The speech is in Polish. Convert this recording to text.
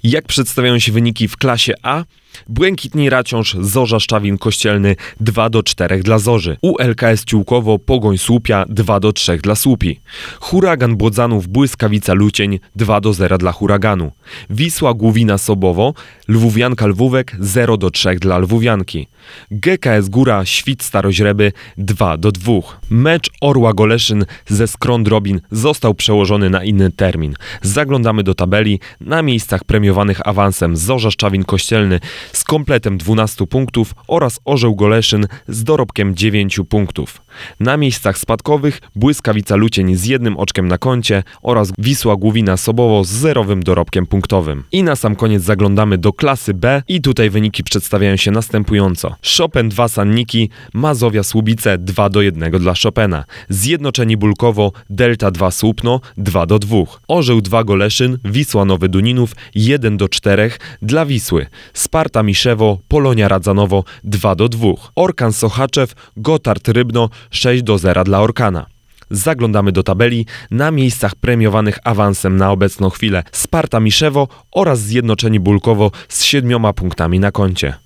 Jak przedstawiają się wyniki w klasie A? Błękitni Raciąż, Zorza Szczawin Kościelny 2-4 dla Zorzy. ULKS Ciłkowo, Pogoń Słupia 2-3 dla Słupi. Huragan Błodzanów, Błyskawica Lucień 2-0 dla Huraganu. Wisła Główina Sobowo, Lwówianka Lwówek 0-3 dla Lwówianki. GKS Góra, Świt Staroźreby 2-2. Mecz Orła Goleszyn ze Skrąd-Robin został przełożony na inny termin. Zaglądamy do tabeli. Na miejscach premiowanych awansem Zorza Szczawin Kościelny z kompletem 12 punktów oraz Orzeł Goleszyn z dorobkiem 9 punktów. Na miejscach spadkowych Błyskawica Lucień z 1 oczkiem na koncie oraz Wisła Główina Sobowo z 0 dorobkiem punktowym. I na sam koniec zaglądamy do klasy B i tutaj wyniki przedstawiają się następująco. Chopin 2 Sanniki, Mazowia Słubice 2-1 dla Chopina. Zjednoczeni Bulkowo, Delta 2 Słupno 2-2. Orzeł 2 Goleszyn, Wisła Nowy Duninów 1-4 dla Wisły. Sparta Miszewo, Polonia Radzanowo 2-2. Orkan Sochaczew, Gotard Rybno 6-0 dla Orkana. Zaglądamy do tabeli. Na miejscach premiowanych awansem na obecną chwilę Sparta Miszewo oraz Zjednoczeni Bulkowo z 7 punktami na koncie.